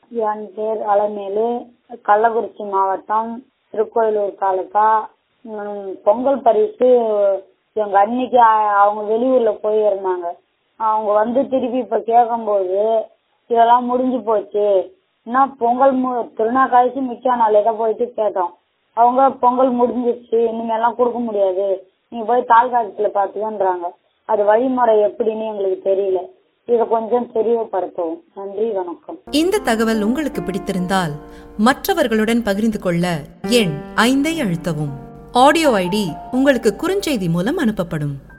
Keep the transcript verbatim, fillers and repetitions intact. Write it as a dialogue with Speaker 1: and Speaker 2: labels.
Speaker 1: என் பேர் அலமேலு, கள்ளக்குறிச்சி மாவட்டம், திருக்கோயிலூர் தாலுகா. பொங்கல் பரிசு எங்க அன்னைக்கு அவங்க வெளியூர்ல போயிருந்தாங்க. அவங்க வந்து திருப்பி இப்ப கேட்கும்போது இதெல்லாம் முடிஞ்சு போச்சு, இன்னும் பொங்கல் திருநா கழிச்சு மிச்ச நாள் இதை போயிட்டு கேட்டோம். அவங்க பொங்கல் முடிஞ்சிருச்சு, இனிமேலாம் கொடுக்க முடியாது, நீங்க போய் தாலுகா ஆபீஸ்ல பாத்துக்கன்றாங்க. அது வழிமுறை எப்படின்னு எங்களுக்கு தெரியல. இதை கொஞ்சம் தெரியப்படுத்தவும். நன்றி, வணக்கம்.
Speaker 2: இந்த தகவல் உங்களுக்கு பிடித்திருந்தால் மற்றவர்களுடன் பகிர்ந்து கொள்ள எண் ஐந்தை அழுத்தவும். ஆடியோ ஐடி உங்களுக்கு குறுஞ்செய்தி மூலம் அனுப்பப்படும்.